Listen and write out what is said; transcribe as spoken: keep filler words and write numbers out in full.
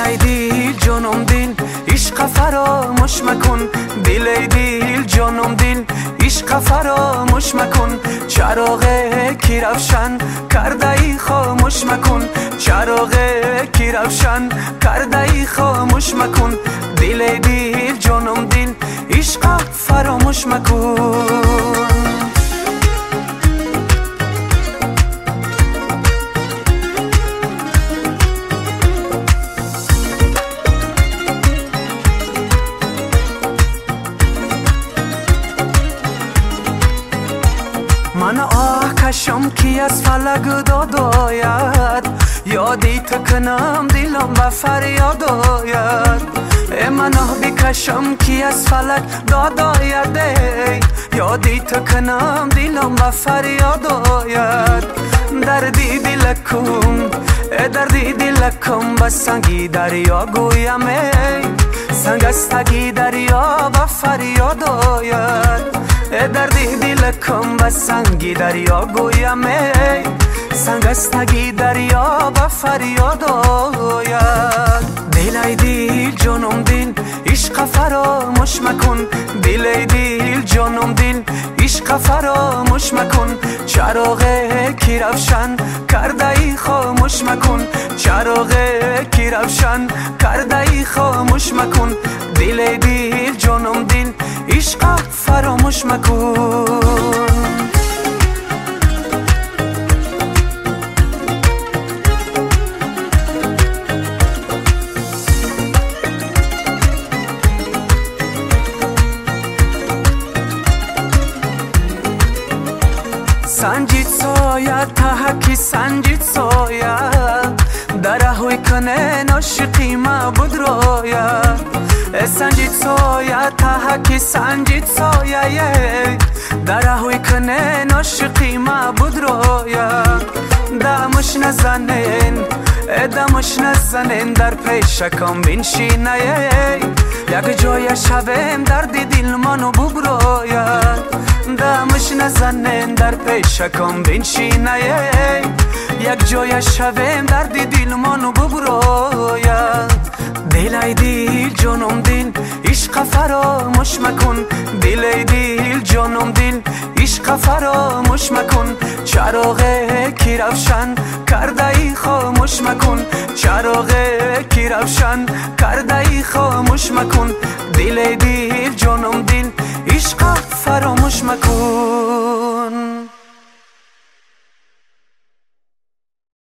ای دیل جانم دیل عشق فراموش مکن دل ای دیل جانم دیل عشق فراموش مکن چراغ کی روشن کرده ای خاموش مکن چراغ کی روشن کرده ای خاموش مکن دل ای دیل جانم دیل عشق فراموش مکن من آه کشم کی از فلک داد آید یادی تکنم دلم به فریاد آید من آه بکشم کی از فلک داد آید یادی تکنم دلم به فریاد آید دردی دلکم دردی دلکم به سنگی دریا گویم سنگستگی دریا به فریاد آید دردی دلکم به سنگی دریا گویم سنگستگی دریا به فریاد آید دل ای دیل جانم دیل عشق فراموش مکن دل ای دیل جانم دیل عشق فراموش مکن چراغ کی روشن کرده ای خاموش مکن چراغ کی روشن کرده ای خاموش مکن دل ای دیل جانم دیل عشق فراموش مکن سنجید سایه تحکی سنجید سایه درهوی کنه ناشقی ما بود رویا سنجید سایه تحکی سنجید سایه درهوی کنه ناشقی ما بود رویا دمش نزنین دمش نزنین در پیشکم بنشینه یک جای شویم درد دل منو ببروید دمش نزنین در پیشکم بنشینه یک جای شویم درد دل منو ببروید دل ای دیل جانم دیل عشق فراموش مکن دل ای دیل جانم دیل عشق فراموش مکن چراغ کی روشن کرده ای خاموش مکن چراغ کی روشن کرده ای خاموش مکن دل ای دیل جانم دیل عشق فراموش مکن